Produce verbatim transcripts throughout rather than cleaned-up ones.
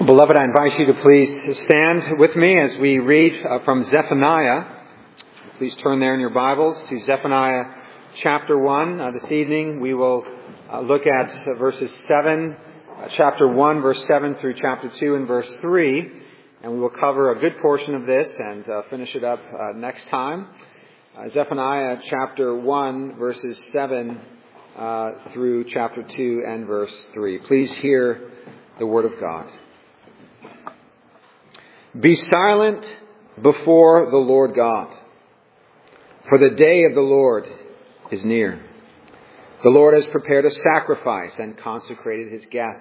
Beloved, I invite you to please stand with me as we read uh, from Zephaniah. Please turn there in your Bibles to Zephaniah chapter one. Uh, this evening we will uh, look at uh, verses seven, uh, chapter one, verse seven through chapter two and verse three. And we will cover a good portion of this and uh, finish it up uh, next time. Uh, Zephaniah chapter one, verses seven uh, through chapter two and verse three. Please hear the word of God. Be silent before the Lord God, for the day of the Lord is near. The Lord has prepared a sacrifice and consecrated his guests.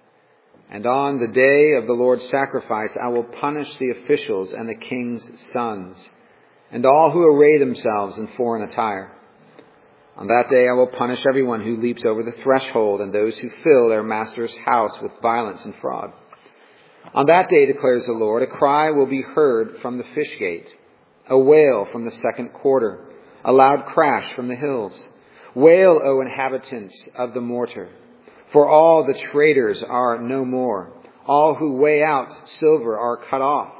And on the day of the Lord's sacrifice, I will punish the officials and the king's sons, and all who array themselves in foreign attire. On that day I will punish everyone who leaps over the threshold, and those who fill their master's house with violence and fraud. On that day, declares the Lord, a cry will be heard from the fish gate, a wail from the second quarter, a loud crash from the hills. Wail, O inhabitants of the mortar, for all the traders are no more. All who weigh out silver are cut off.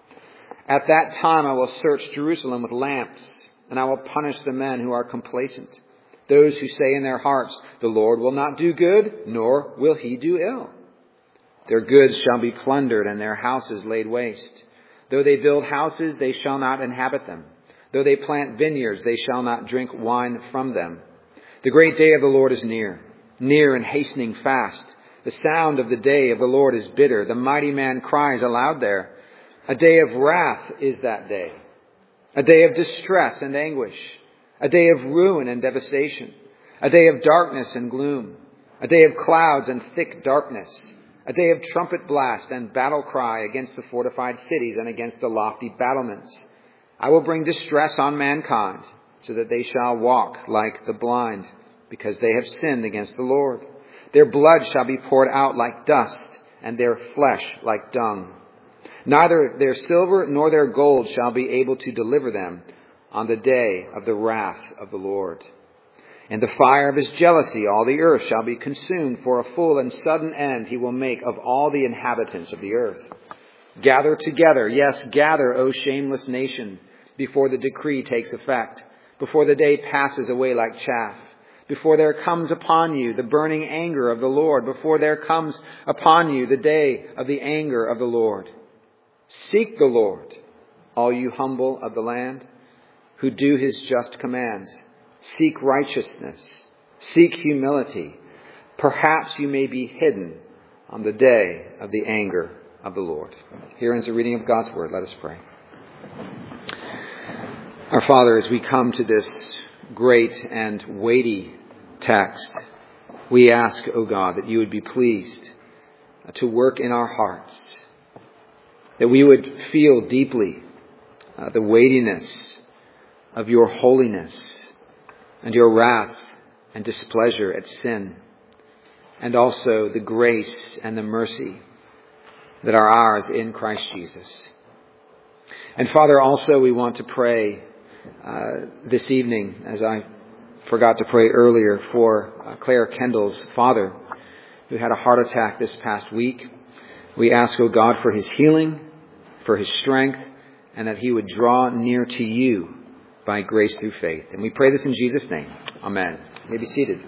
At that time I will search Jerusalem with lamps, and I will punish the men who are complacent, those who say in their hearts, the Lord will not do good, nor will he do ill. Their goods shall be plundered and their houses laid waste. Though they build houses, they shall not inhabit them. Though they plant vineyards, they shall not drink wine from them. The great day of the Lord is near, near and hastening fast. The sound of the day of the Lord is bitter. The mighty man cries aloud there. A day of wrath is that day, a day of distress and anguish, a day of ruin and devastation, a day of darkness and gloom, a day of clouds and thick darkness, a day of trumpet blast and battle cry against the fortified cities and against the lofty battlements. I will bring distress on mankind, so that they shall walk like the blind, because they have sinned against the Lord. Their blood shall be poured out like dust, and their flesh like dung. Neither their silver nor their gold shall be able to deliver them on the day of the wrath of the Lord. In the fire of his jealousy, all the earth shall be consumed. For a full and sudden end he will make of all the inhabitants of the earth. Gather together, yes, gather, O shameless nation, before the decree takes effect, before the day passes away like chaff, before there comes upon you the burning anger of the Lord, before there comes upon you the day of the anger of the Lord. Seek the Lord, all you humble of the land, who do his just commands. Seek righteousness. Seek humility. Perhaps you may be hidden on the day of the anger of the Lord. Here ends the reading of God's word. Let us pray. Our Father, as we come to this great and weighty text, we ask, O God, that you would be pleased to work in our hearts, that we would feel deeply uh, the weightiness of your holiness and your wrath and displeasure at sin, and also the grace and the mercy that are ours in Christ Jesus. And Father, also we want to pray uh, this evening, as I forgot to pray earlier, for uh, Claire Kendall's father, who had a heart attack this past week. We ask, O God, for his healing, for his strength, and that he would draw near to you by grace through faith. And we pray this in Jesus' name. Amen. You may be seated.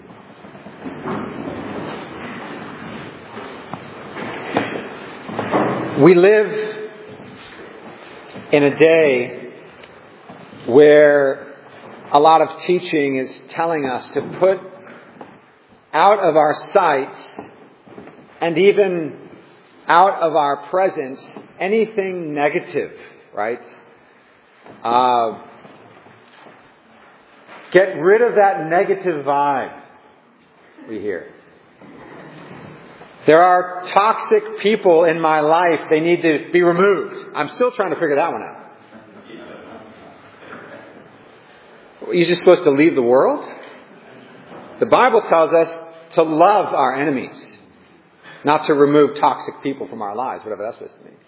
We live in a day where a lot of teaching is telling us to put out of our sights and even out of our presence anything negative, right? Uh, Get rid of that negative vibe, we hear. There are toxic people in my life. They need to be removed. I'm still trying to figure that one out. You're just supposed to leave the world? The Bible tells us to love our enemies, not to remove toxic people from our lives, whatever that's supposed to mean.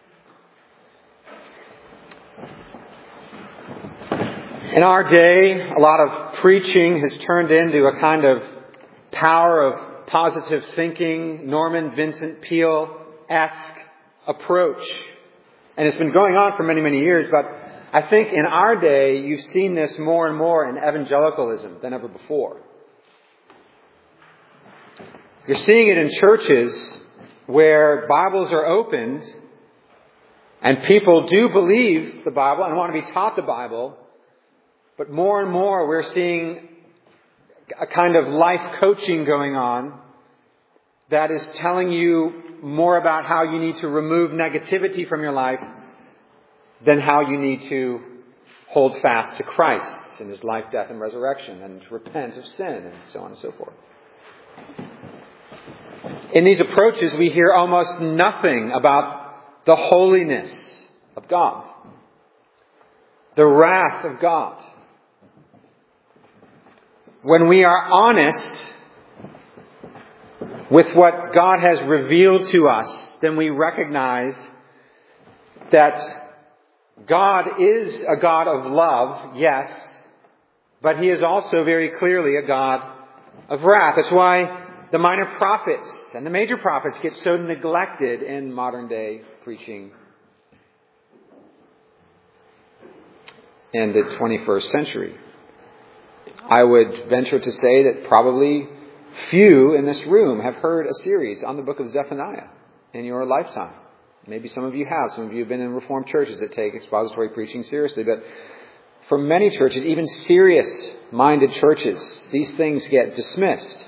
In our day, a lot of preaching has turned into a kind of power of positive thinking. Norman Vincent Peale evangelical-esque approach. And it's been going on for many, many years, but I think in our day, you've seen this more and more in evangelicalism than ever before. You're seeing it in churches where Bibles are opened and people do believe the Bible and want to be taught the Bible, but more and more we're seeing a kind of life coaching going on that is telling you more about how you need to remove negativity from your life than how you need to hold fast to Christ and His life, death, and resurrection, and to repent of sin, and so on and so forth. In these approaches, we hear almost nothing about the holiness of God, the wrath of God. When we are honest with what God has revealed to us, then we recognize that God is a God of love, yes, but He is also very clearly a God of wrath. That's why the minor prophets and the major prophets get so neglected in modern day preaching in the twenty-first century. I would venture to say that probably few in this room have heard a series on the book of Zephaniah in your lifetime. Maybe some of you have. Some of you have been in Reformed churches that take expository preaching seriously. But for many churches, even serious-minded churches, these things get dismissed.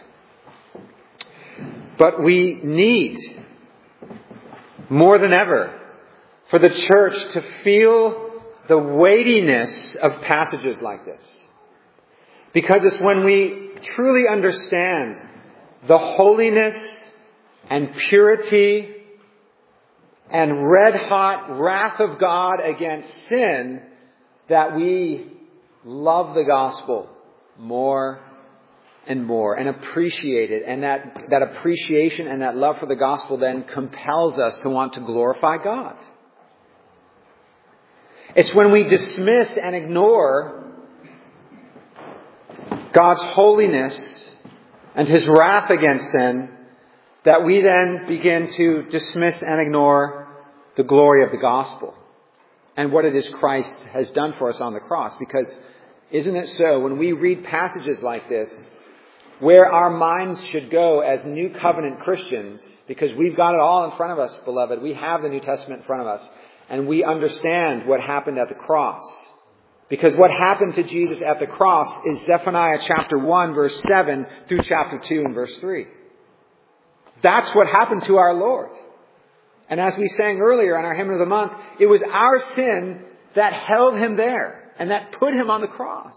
But we need, more than ever, for the church to feel the weightiness of passages like this. Because it's when we truly understand the holiness and purity and red-hot wrath of God against sin that we love the gospel more and more and appreciate it. And that, that appreciation and that love for the gospel then compels us to want to glorify God. It's when we dismiss and ignore God's holiness and His wrath against sin that we then begin to dismiss and ignore the glory of the gospel and what it is Christ has done for us on the cross. Because isn't it so, when we read passages like this, where our minds should go as New Covenant Christians, because we've got it all in front of us, beloved. We have the New Testament in front of us, and we understand what happened at the cross. Because what happened to Jesus at the cross is Zephaniah chapter one, verse seven, through chapter two and verse three. That's what happened to our Lord. And as we sang earlier in our Hymn of the Month, it was our sin that held Him there and that put Him on the cross.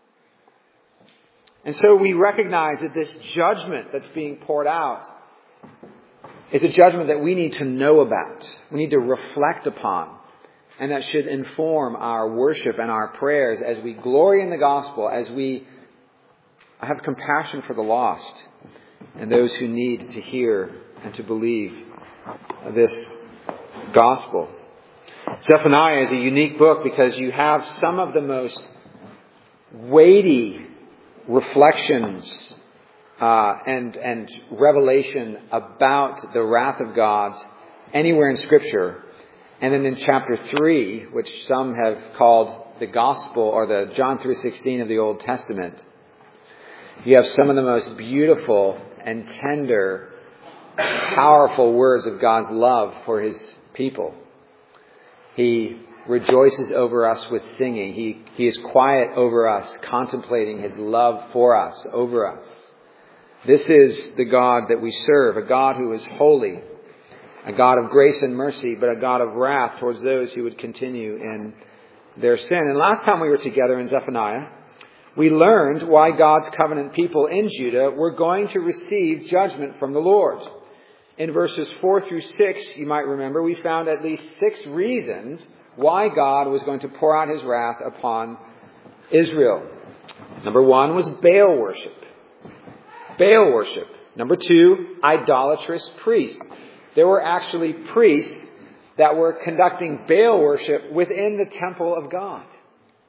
And so we recognize that this judgment that's being poured out is a judgment that we need to know about. We need to reflect upon. And that should inform our worship and our prayers as we glory in the gospel, as we have compassion for the lost and those who need to hear and to believe this gospel. Zephaniah is a unique book because you have some of the most weighty reflections uh, and, and revelation about the wrath of God anywhere in Scripture. And then in chapter three, which some have called the gospel or the John three sixteen of the Old Testament, you have some of the most beautiful and tender, powerful words of God's love for His people. He rejoices over us with singing. He, he is quiet over us, contemplating His love for us, over us. This is the God that we serve, a God who is holy, a God of grace and mercy, but a God of wrath towards those who would continue in their sin. And last time we were together in Zephaniah, we learned why God's covenant people in Judah were going to receive judgment from the Lord. In verses four through six, you might remember, we found at least six reasons why God was going to pour out His wrath upon Israel. Number one was Baal worship. Baal worship. Number two, idolatrous priests. There were actually priests that were conducting Baal worship within the temple of God.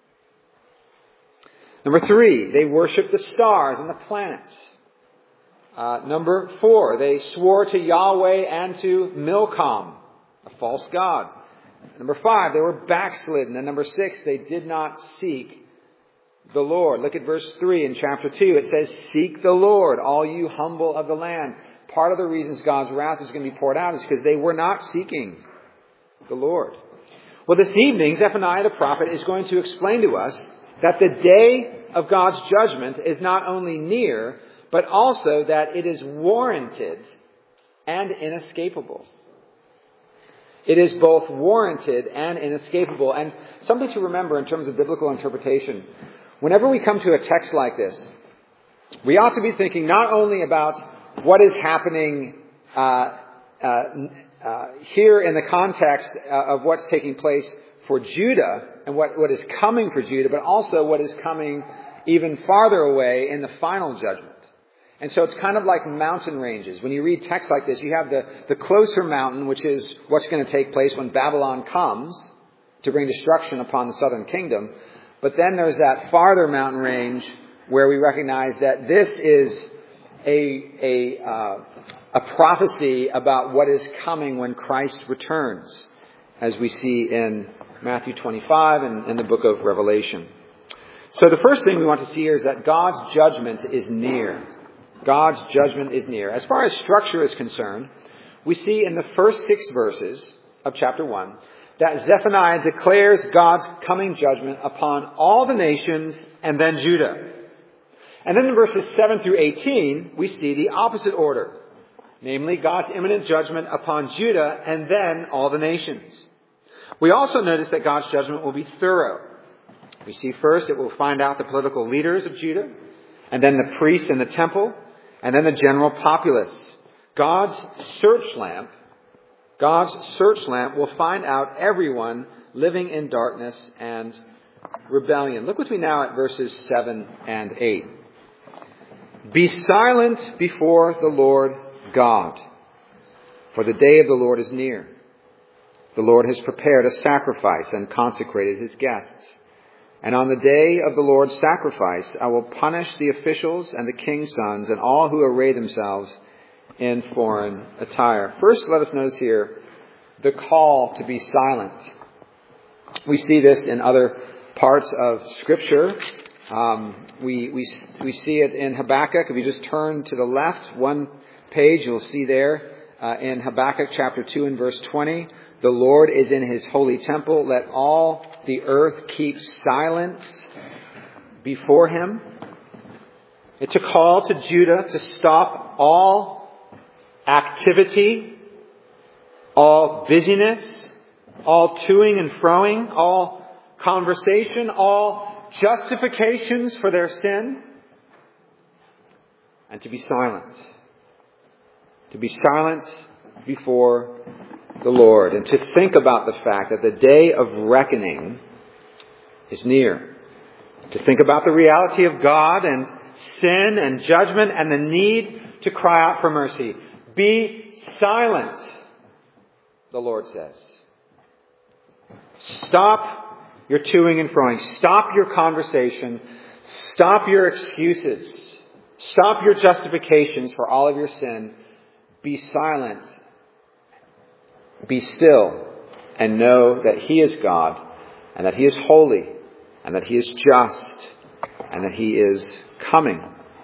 Number three, they worshiped the stars and the planets. Uh, number four, they swore to Yahweh and to Milcom, a false god. Number five, they were backslidden. And number six, they did not seek the Lord. Look at verse three in chapter two. It says, "Seek the Lord, all you humble of the land." Part of the reasons God's wrath is going to be poured out is because they were not seeking the Lord. Well, this evening, Zephaniah the prophet is going to explain to us that the day of God's judgment is not only near, but also that it is warranted and inescapable. It is both warranted and inescapable. And something to remember in terms of biblical interpretation. Whenever we come to a text like this, we ought to be thinking not only about what is happening uh, uh, uh, here in the context uh, of what's taking place for Judah and what, what is coming for Judah, but also what is coming even farther away in the final judgment. And so it's kind of like mountain ranges. When you read texts like this, you have the, the closer mountain, which is what's going to take place when Babylon comes to bring destruction upon the southern kingdom. But then there's that farther mountain range where we recognize that this is a, a, uh, a prophecy about what is coming when Christ returns, as we see in Matthew twenty-five and in the book of Revelation. So the first thing we want to see here is that God's judgment is near. God's judgment is near. As far as structure is concerned, we see in the first six verses of chapter one that Zephaniah declares God's coming judgment upon all the nations and then Judah. And then in verses seven through eighteen, we see the opposite order, namely God's imminent judgment upon Judah and then all the nations. We also notice that God's judgment will be thorough. We see first it will find out the political leaders of Judah, and then the priests in the temple, and then the general populace. God's search lamp, God's search lamp will find out everyone living in darkness and rebellion. Look with me now at verses seven and eight. "Be silent before the Lord God, for the day of the Lord is near. The Lord has prepared a sacrifice and consecrated his guests. And on the day of the Lord's sacrifice, I will punish the officials and the king's sons and all who array themselves in foreign attire." First, let us notice here the call to be silent. We see this in other parts of Scripture. Um, we, we, we see it in Habakkuk. If you just turn to the left one page, you'll see there uh, in Habakkuk chapter two and verse twenty, "The Lord is in his holy temple. Let all the earth keep silence before him." It's a call to Judah to stop all activity, all busyness, all toing and froing, all conversation, all justifications for their sin, and to be silent. To be silent before the Lord, and to think about the fact that the day of reckoning is near. To think about the reality of God and sin and judgment and the need to cry out for mercy. Be silent, the Lord says. Stop your toing and froing. Stop your conversation. Stop your excuses. Stop your justifications for all of your sin. Be silent. Be still and know that he is God and that he is holy and that he is just and that he is coming.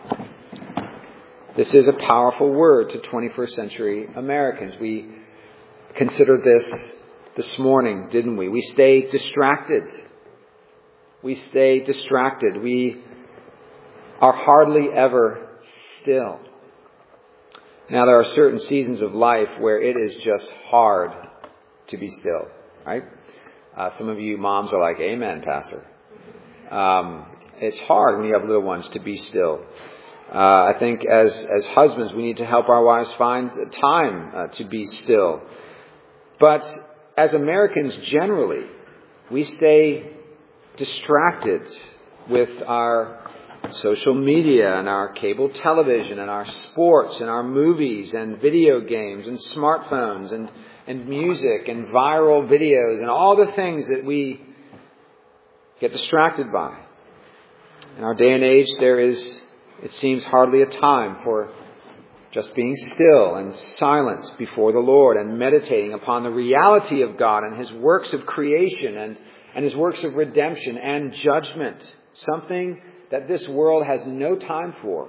This is a powerful word to twenty-first century Americans. We considered this this morning, didn't we? We stay distracted. We stay distracted. We are hardly ever still. Now, there are certain seasons of life where it is just hard to be still, right? Uh, some of you moms are like, "Amen, Pastor." Um, it's hard when you have little ones to be still. Uh, I think as as husbands, we need to help our wives find time uh, to be still. But as Americans generally, we stay distracted with our social media and our cable television and our sports and our movies and video games and smartphones and, and music and viral videos and all the things that we get distracted by. In our day and age, there is, it seems, hardly a time for Just being still and silent before the Lord and meditating upon the reality of God and His works of creation and, and His works of redemption and judgment. Something that this world has no time for.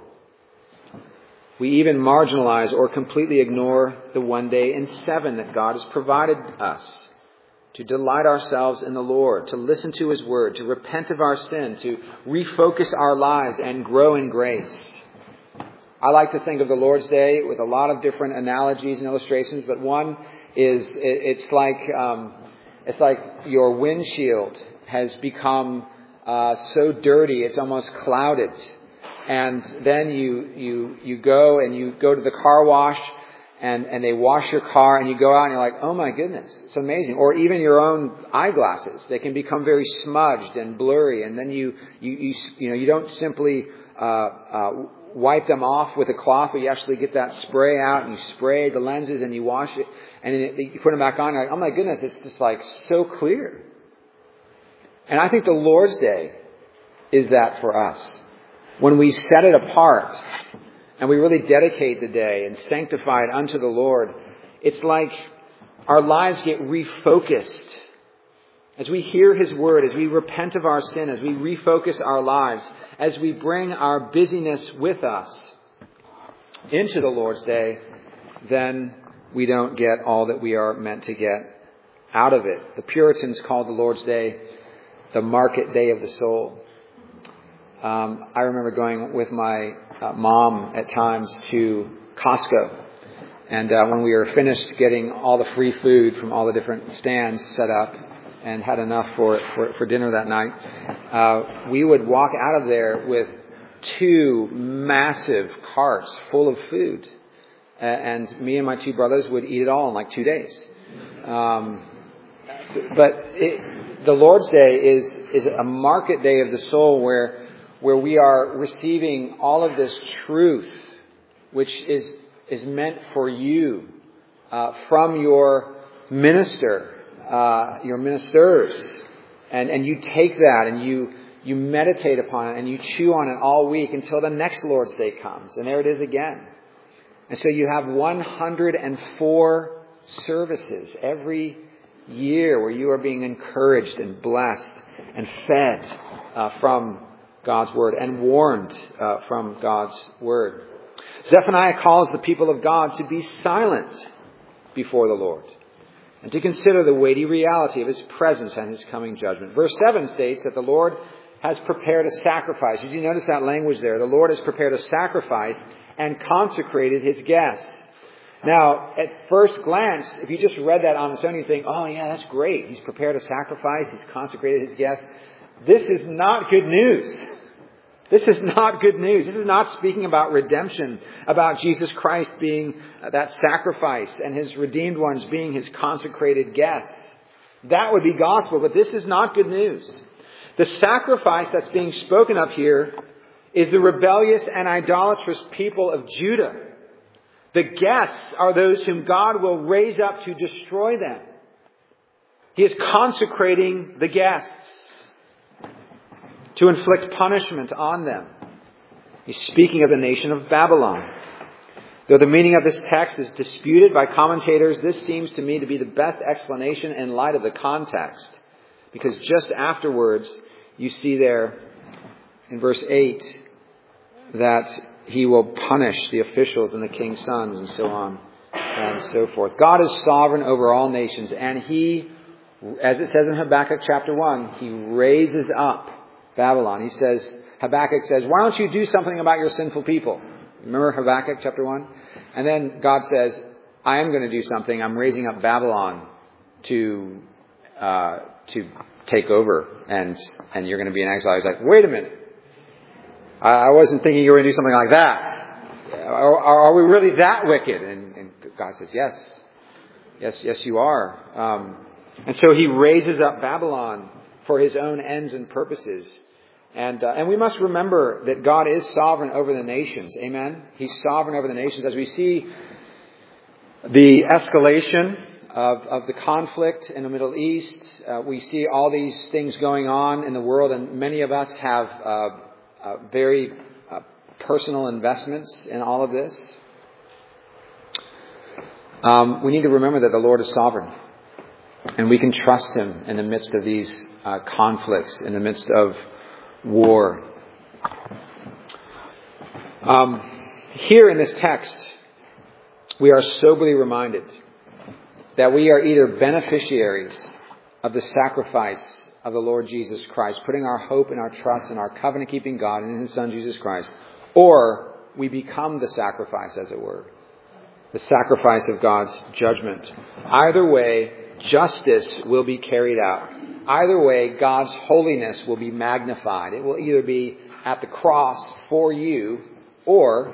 We even marginalize or completely ignore the one day in seven that God has provided us to delight ourselves in the Lord, to listen to His word, to repent of our sin, to refocus our lives and grow in grace. I like to think of the Lord's Day with a lot of different analogies and illustrations, but one is it's like um, it's like your windshield has become uh, so dirty it's almost clouded, and then you you you go and you go to the car wash and and they wash your car and you go out and you're like, oh my goodness, it's amazing. Or even your own eyeglasses, they can become very smudged and blurry, and then you you you, you know you don't simply uh, uh, wipe them off with a cloth, but you actually get that spray out and you spray the lenses and you wash it and then you put them back on. You're like, oh my goodness, it's just like so clear. And I think the Lord's Day is that for us. When we set it apart and we really dedicate the day and sanctify it unto the Lord, it's like our lives get refocused. As we hear His word, as we repent of our sin, as we refocus our lives, as we bring our busyness with us into the Lord's Day, then we don't get all that we are meant to get out of it. The Puritans called the Lord's Day the market day of the soul. Um, I remember going with my uh, mom at times to Costco. And uh, when we were finished getting all the free food from all the different stands set up and had enough for for, for dinner that night, uh, we would walk out of there with two massive carts full of food. Uh, and me and my two brothers would eat it all in like two days. Um, but it, the Lord's Day is is a market day of the soul where where we are receiving all of this truth, which is is meant for you uh, from your minister, uh, your ministers, and and you take that and you you meditate upon it and you chew on it all week until the next Lord's Day comes, and there it is again. And so you have one hundred four services every year where you are being encouraged and blessed and fed uh, from God's word and warned uh, from God's word. Zephaniah calls the people of God to be silent before the Lord and to consider the weighty reality of His presence and His coming judgment. Verse seven states that the Lord has prepared a sacrifice. Did you notice that language there? The Lord has prepared a sacrifice and consecrated His guests. Now, at first glance, if you just read that on its own, you think, oh yeah, that's great. He's prepared a sacrifice. He's consecrated His guests. This is not good news. This is not good news. This is not speaking about redemption, about Jesus Christ being that sacrifice and His redeemed ones being His consecrated guests. That would be gospel, but this is not good news. The sacrifice that's being spoken of here is the rebellious and idolatrous people of Judah. The guests are those whom God will raise up to destroy them. He is consecrating the guests to inflict punishment on them. He's speaking of the nation of Babylon. Though the meaning of this text is disputed by commentators, this seems to me to be the best explanation in light of the context. Because just afterwards, you see there in verse eight that He will punish the officials and the king's sons and so on and so forth. God is sovereign over all nations, and He, as it says in Habakkuk chapter one, He raises up Babylon. He says, Habakkuk says, why don't you do something about your sinful people? Remember Habakkuk chapter one? And then God says, I am going to do something. I'm raising up Babylon to uh, to take over, and and you're going to be in exile. He's like, wait a minute. I wasn't thinking you were going to do something like that. Are, are we really that wicked? And, and God says, yes. Yes, yes, you are. Um, and so He raises up Babylon for His own ends and purposes. And uh, and we must remember that God is sovereign over the nations. Amen? He's sovereign over the nations. As we see the escalation of, of the conflict in the Middle East, uh, we see all these things going on in the world, and many of us have uh, uh, very uh, personal investments in all of this. Um, we need to remember that the Lord is sovereign. And we can trust Him in the midst of these uh, conflicts, in the midst of war. Um, here in this text, we are soberly reminded that we are either beneficiaries of the sacrifice of the Lord Jesus Christ, putting our hope and our trust in our covenant-keeping God and in His Son Jesus Christ, or we become the sacrifice, as it were, the sacrifice of God's judgment. Either way, justice will be carried out. Either way, God's holiness will be magnified. It will either be at the cross for you or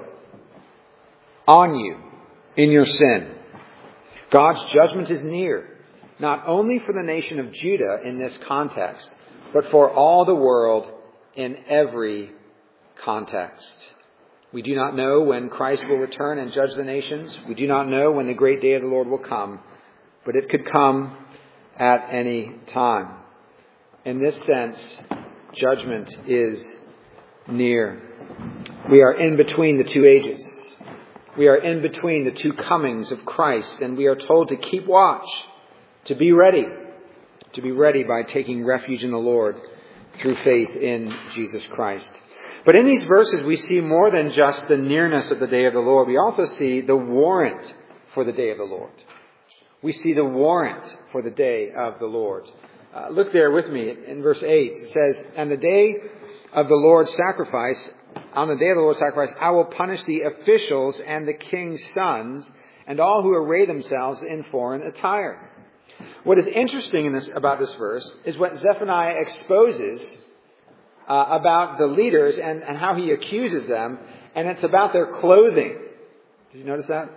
on you in your sin. God's judgment is near, not only for the nation of Judah in this context, but for all the world in every context. We do not know when Christ will return and judge the nations. We do not know when the great day of the Lord will come, but it could come at any time. In this sense, judgment is near. We are in between the two ages. We are in between the two comings of Christ, and we are told to keep watch, to be ready, to be ready by taking refuge in the Lord through faith in Jesus Christ. But in these verses, we see more than just the nearness of the day of the Lord. We also see the warrant for the day of the Lord. We see the warrant for the day of the Lord. Uh, look there with me in verse eight. It says, "And the day of the Lord's sacrifice, on the day of the Lord's sacrifice, I will punish the officials and the king's sons and all who array themselves in foreign attire." What is interesting in this, about this verse is what Zephaniah exposes uh, about the leaders and, and how he accuses them, and it's about their clothing. Did you notice that?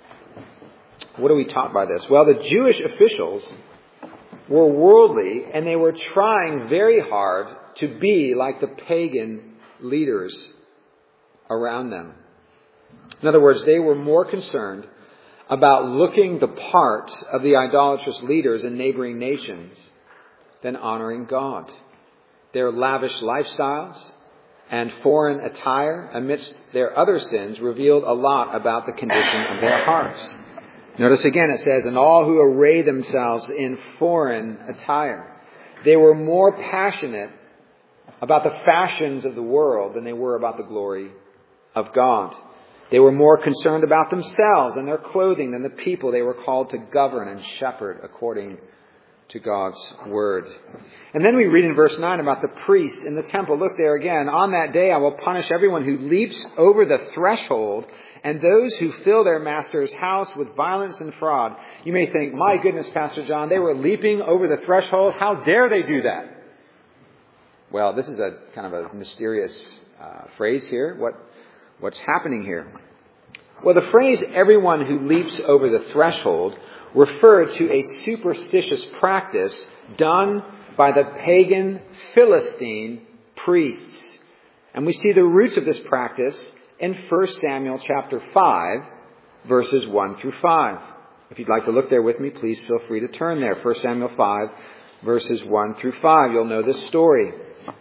What are we taught by this? Well, the Jewish officials were worldly, and they were trying very hard to be like the pagan leaders around them. In other words, they were more concerned about looking the part of the idolatrous leaders in neighboring nations than honoring God. Their lavish lifestyles and foreign attire amidst their other sins revealed a lot about the condition of their hearts. Notice again it says, "and all who array themselves in foreign attire." They were more passionate about the fashions of the world than they were about the glory of God. They were more concerned about themselves and their clothing than the people they were called to govern and shepherd according to God's word. And then we read in verse nine about the priests in the temple. Look there again. "On that day I will punish everyone who leaps over the threshold and those who fill their master's house with violence and fraud." You may think, my goodness, Pastor John, they were leaping over the threshold. How dare they do that? Well, this is a kind of a mysterious uh, phrase here. What What's happening here? Well, the phrase "everyone who leaps over the threshold" referred to a superstitious practice done by the pagan Philistine priests. And we see the roots of this practice in First Samuel chapter five, verses one through five. If you'd like to look there with me, please feel free to turn there. First Samuel five, verses one through five. You'll know this story.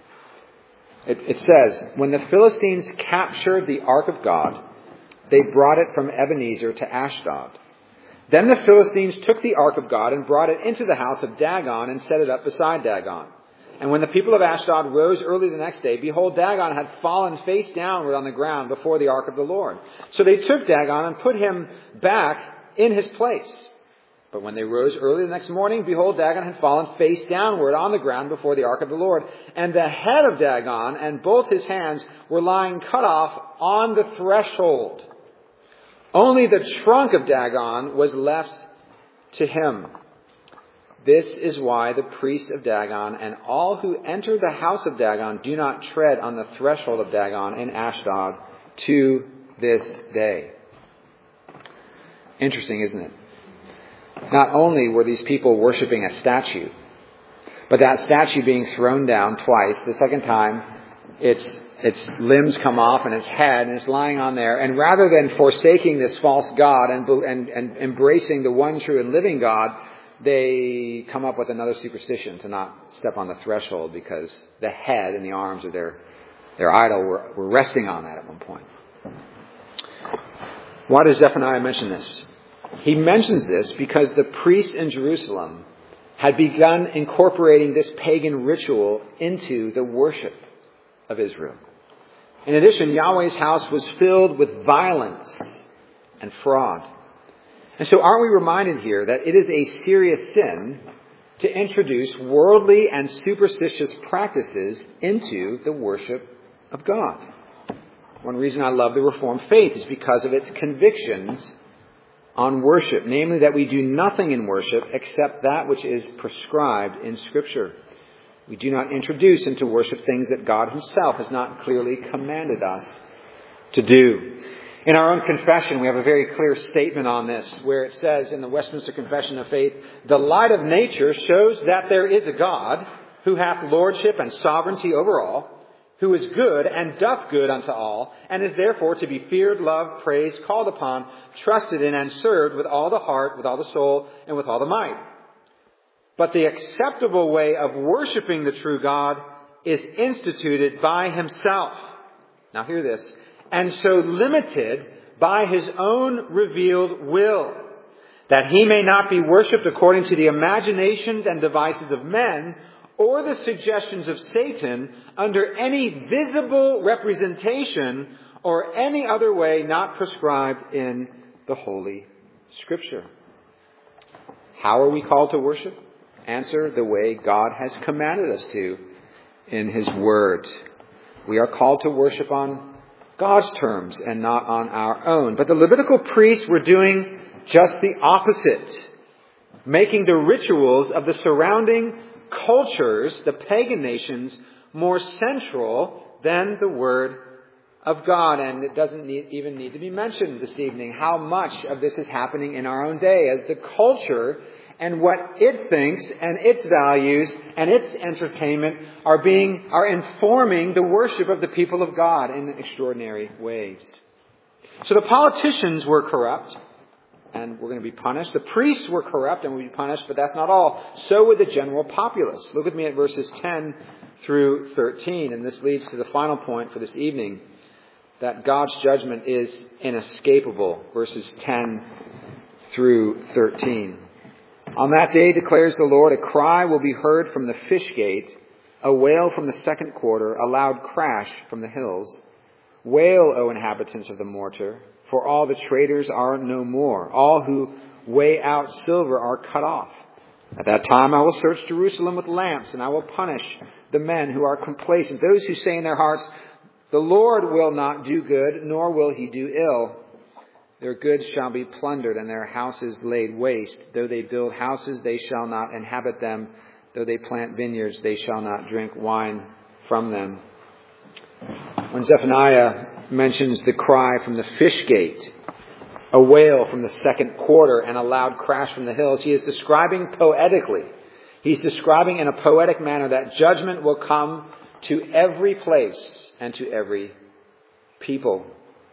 It, it says, "When the Philistines captured the ark of God, they brought it from Ebenezer to Ashdod. Then the Philistines took the ark of God and brought it into the house of Dagon and set it up beside Dagon. And when the people of Ashdod rose early the next day, behold, Dagon had fallen face downward on the ground before the ark of the Lord. So they took Dagon and put him back in his place. But when they rose early the next morning, behold, Dagon had fallen face downward on the ground before the ark of the Lord. And the head of Dagon and both his hands were lying cut off on the threshold. Only the trunk of Dagon was left to him. This is why the priests of Dagon and all who enter the house of Dagon do not tread on the threshold of Dagon in Ashdod to this day." Interesting, isn't it? Not only were these people worshiping a statue, but that statue being thrown down twice. The second time, its its limbs come off and its head, and it's lying on there. And rather than forsaking this false god and, and, and embracing the one true and living God, they come up with another superstition to not step on the threshold because the head and the arms of their, their idol were, were resting on that at one point. Why does Zephaniah mention this? He mentions this because the priests in Jerusalem had begun incorporating this pagan ritual into the worship of Israel. In addition, Yahweh's house was filled with violence and fraud. And so aren't we reminded here that it is a serious sin to introduce worldly and superstitious practices into the worship of God? One reason I love the Reformed faith is because of its convictions on worship, namely that we do nothing in worship except that which is prescribed in Scripture. We do not introduce into worship things that God Himself has not clearly commanded us to do. In our own confession, we have a very clear statement on this, where it says in the Westminster Confession of Faith, "The light of nature shows that there is a God who hath lordship and sovereignty over all, who is good and doth good unto all, and is therefore to be feared, loved, praised, called upon, trusted in, and served with all the heart, with all the soul, and with all the might. But the acceptable way of worshiping the true God is instituted by Himself." Now hear this. "And so limited by His own revealed will, that He may not be worshipped according to the imaginations and devices of men, or the suggestions of Satan, under any visible representation or any other way not prescribed in the Holy Scripture." How are we called to worship? Answer: the way God has commanded us to in His Word. We are called to worship on God's terms and not on our own. But the Levitical priests were doing just the opposite, making the rituals of the surrounding cultures, the pagan nations, more central than the Word of God. And it doesn't need, even need to be mentioned this evening how much of this is happening in our own day, as the culture and what it thinks and its values and its entertainment are being are informing the worship of the people of God in extraordinary ways. So the politicians were corrupt, and we're going to be punished. The priests were corrupt and will be punished, but that's not all. So would the general populace. Look with me at verses ten through thirteen, and this leads to the final point for this evening, that God's judgment is inescapable. Verses ten through thirteen. "On that day, declares the Lord, a cry will be heard from the fish gate, a wail from the second quarter, a loud crash from the hills. Wail, O inhabitants of the mortar, for all the traders are no more. All who weigh out silver are cut off. At that time I will search Jerusalem with lamps, and I will punish the men who are complacent, those who say in their hearts, the Lord will not do good, nor will He do ill. Their goods shall be plundered, and their houses laid waste. Though they build houses, they shall not inhabit them. Though they plant vineyards, they shall not drink wine from them." When Zephaniah mentions the cry from the fish gate, a wail from the second quarter, and a loud crash from the hills, he is describing poetically. He's describing in a poetic manner that judgment will come to every place and to every people.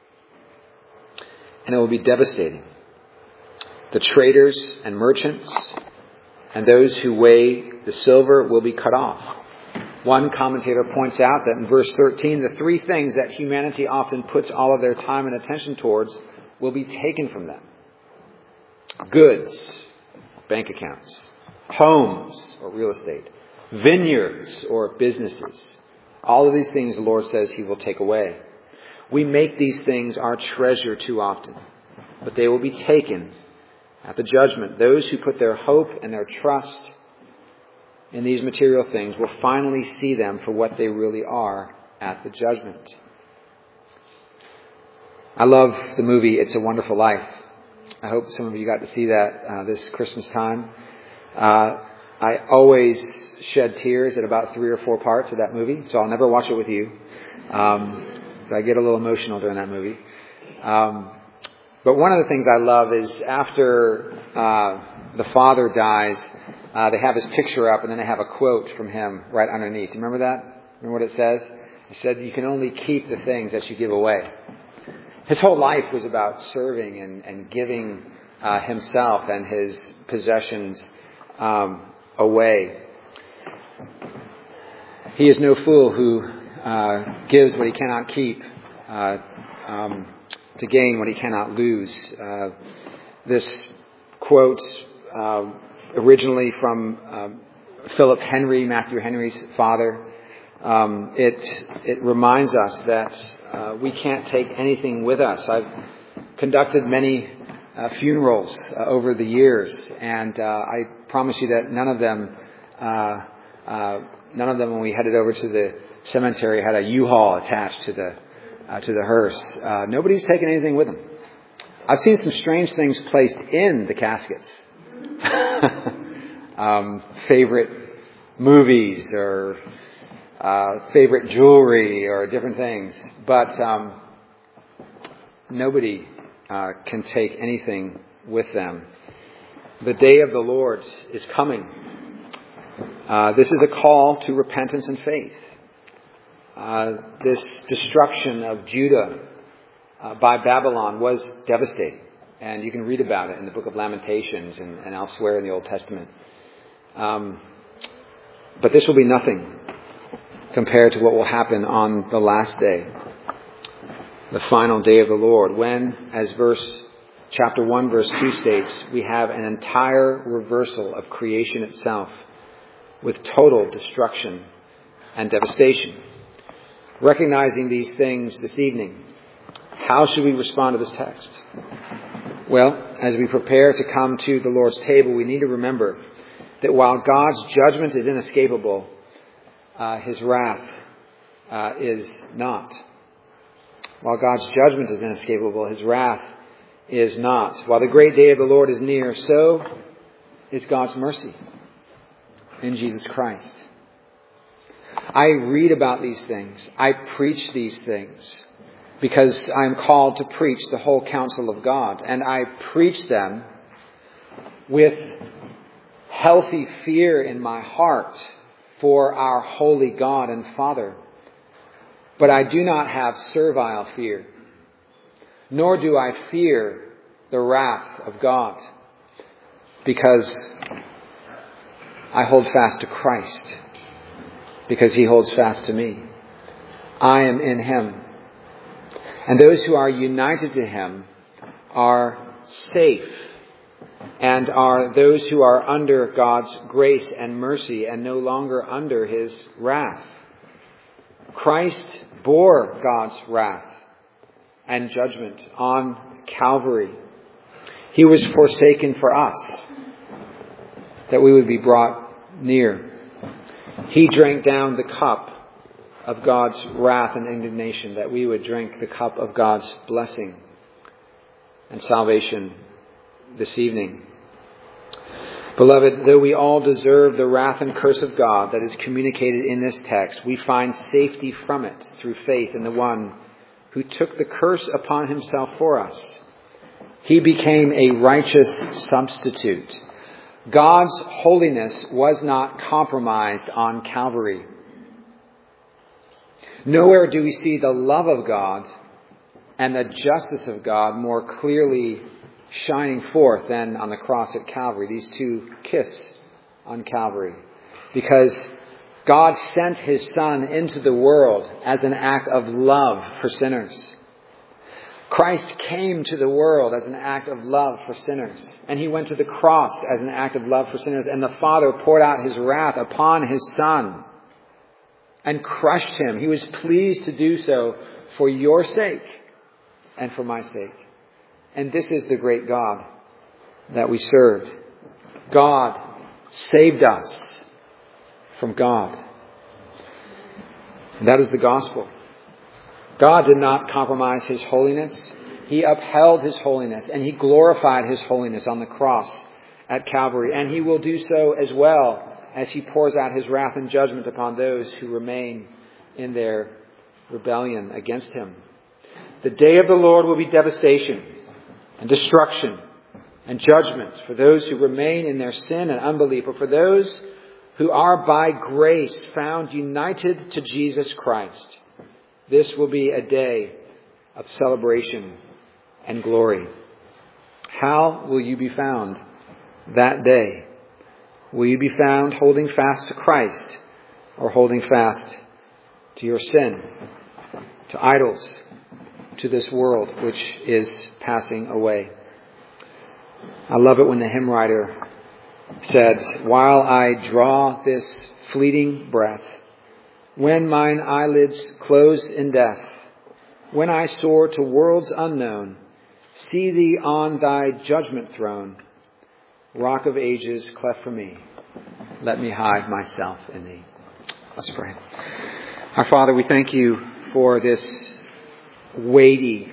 And it will be devastating. The traders and merchants and those who weigh the silver will be cut off. One commentator points out that in verse thirteen, the three things that humanity often puts all of their time and attention towards will be taken from them. Goods, bank accounts, homes or real estate, vineyards or businesses. All of these things the Lord says He will take away. We make these things our treasure too often, but they will be taken at the judgment. Those who put their hope and their trust in these material things will finally see them for what they really are at the judgment. I love the movie It's a Wonderful Life. I hope some of you got to see that uh, this Christmas time. Uh, I always shed tears at about three or four parts of that movie, so I'll never watch it with you. Um, I get a little emotional during that movie. Um, but one of the things I love is after uh, the father dies, uh, they have his picture up and then they have a quote from him right underneath. Do you remember that? Remember what it says? It said, "You can only keep the things that you give away." His whole life was about serving and, and giving uh, himself and his possessions um, away. He is no fool who uh, gives what he cannot keep uh, um, to gain what he cannot lose. Uh, this quote, uh, originally from uh, Philip Henry, Matthew Henry's father. Um, it it reminds us that uh, we can't take anything with us. I've conducted many uh, funerals uh, over the years, and uh, I promise you that none of them, uh, uh, none of them, when we headed over to the cemetery, had a U-Haul attached to the uh, to the hearse. Uh, nobody's taken anything with them. I've seen some strange things placed in the caskets. um, favorite movies or uh, favorite jewelry or different things. But um, nobody uh, can take anything with them. The day of the Lord is coming. Uh, this is a call to repentance and faith. Uh, this destruction of Judah Uh, by Babylon was devastating. And you can read about it in the book of Lamentations and, and elsewhere in the Old Testament. Um, but this will be nothing compared to what will happen on the last day, the final day of the Lord, when, as verse chapter one, verse two states, we have an entire reversal of creation itself with total destruction and devastation. Recognizing these things this evening, how should we respond to this text? Well, as we prepare to come to the Lord's table, we need to remember that while God's judgment is inescapable, uh, His wrath uh, is not. While God's judgment is inescapable, His wrath is not. While the great day of the Lord is near, so is God's mercy in Jesus Christ. I read about these things. I preach these things, because I am called to preach the whole counsel of God. And I preach them with healthy fear in my heart for our holy God and Father. But I do not have servile fear, nor do I fear the wrath of God, because I hold fast to Christ, because He holds fast to me. I am in Him. And those who are united to Him are safe, and are those who are under God's grace and mercy and no longer under His wrath. Christ bore God's wrath and judgment on Calvary. He was forsaken for us, that we would be brought near. He drank down the cup of God's wrath and indignation, that we would drink the cup of God's blessing and salvation this evening. Beloved, though we all deserve the wrath and curse of God that is communicated in this text, we find safety from it through faith in the one who took the curse upon Himself for us. He became a righteous substitute. God's holiness was not compromised on Calvary. Nowhere do we see the love of God and the justice of God more clearly shining forth than on the cross at Calvary. These two kiss on Calvary, because God sent His Son into the world as an act of love for sinners. Christ came to the world as an act of love for sinners. And He went to the cross as an act of love for sinners. And the Father poured out His wrath upon His Son and crushed Him. He was pleased to do so for your sake and for my sake. And this is the great God that we serve. God saved us from God. And that is the gospel. God did not compromise His holiness. He upheld His holiness, and He glorified His holiness on the cross at Calvary. And He will do so as well as He pours out His wrath and judgment upon those who remain in their rebellion against Him. The day of the Lord will be devastation and destruction and judgment for those who remain in their sin and unbelief, or for those who are by grace found united to Jesus Christ. This will be a day of celebration and glory. How will you be found that day? Will you be found holding fast to Christ, or holding fast to your sin, to idols, to this world which is passing away? I love it when the hymn writer said, "While I draw this fleeting breath, when mine eyelids close in death, when I soar to worlds unknown, see thee on thy judgment throne, Rock of ages, cleft for me, let me hide myself in thee." Let's pray. Our Father, we thank you for this weighty,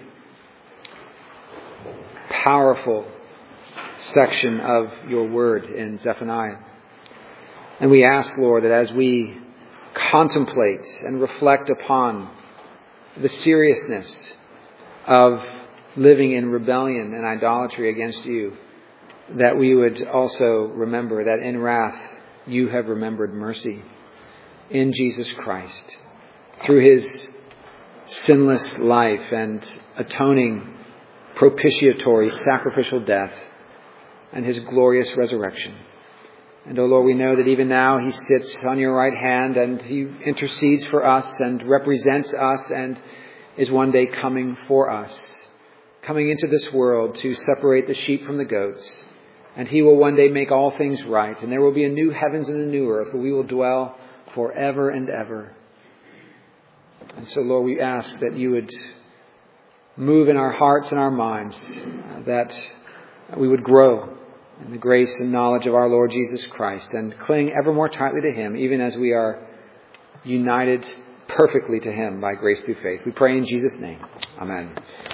powerful section of your word in Zephaniah. And we ask, Lord, that as we contemplate and reflect upon the seriousness of living in rebellion and idolatry against you, that we would also remember that in wrath you have remembered mercy in Jesus Christ through his sinless life and atoning, propitiatory, sacrificial death and his glorious resurrection. And, oh Lord, we know that even now he sits on your right hand and he intercedes for us and represents us and is one day coming for us, coming into this world to separate the sheep from the goats. And he will one day make all things right. And there will be a new heavens and a new earth where we will dwell forever and ever. And so, Lord, we ask that you would move in our hearts and our minds, that we would grow in the grace and knowledge of our Lord Jesus Christ and cling ever more tightly to him, even as we are united perfectly to him by grace through faith. We pray in Jesus' name. Amen.